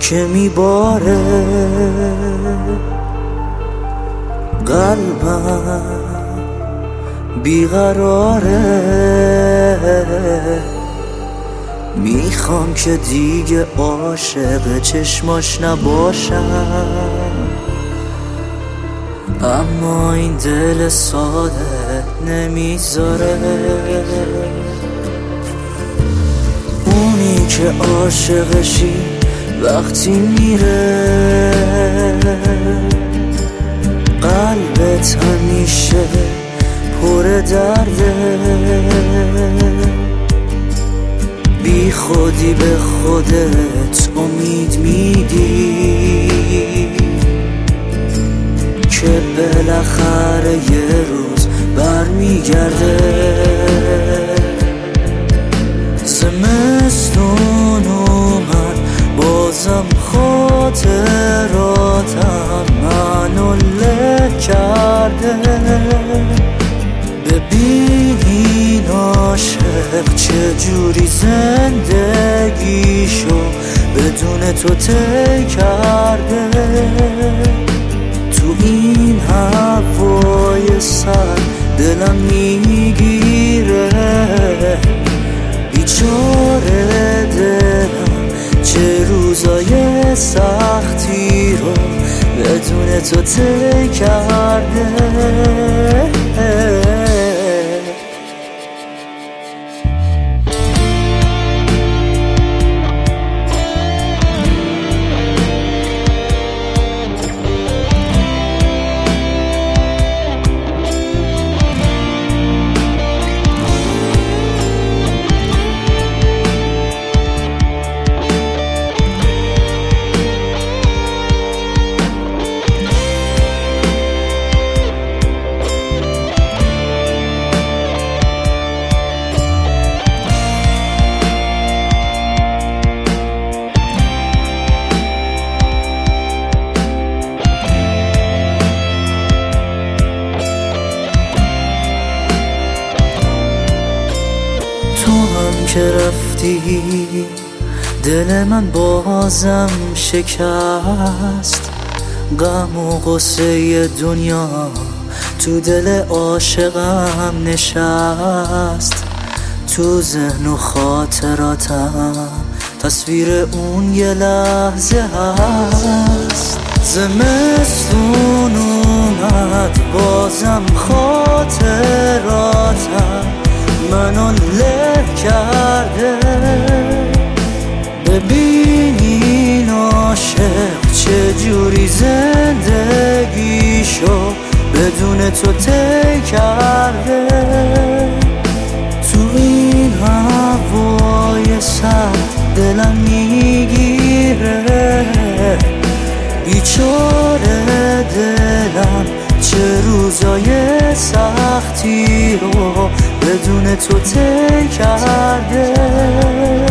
که میباره قلبم بیقراره. میخوام که دیگه عاشق چشماش نباشم، اما این دل ساده نمیذاره. اونی که عاشقشی وقتی میره قلبت همیشه پر درده. بی خودی به خودت امید میدی که بالاخره یه روز برمیگرده. زمستون اومد بازم خاطراتم منو له کرده. ببین این عاشق چجوری زندگیشو بدون تو طی کرده. تو این هوای سر دلم میگیره، بیچاره دلم چه روزای سختی رو بدون تو طی کرده. تو هم که رفتی دل من بازم شکست. غم و غصه دنیا تو دل عاشقم نشست. تو ذهن و خاطراتم تصویر اون یه لحظه هست. زمستون اومد بازم خاطراتم منو له کرده. ببین این عاشق چجوری زندگیشو بدون تو طی کرده. تو این هوای سرد دلم میگیره، بیچاره دلم چه روزای سختی رو بدون تو طی کرده.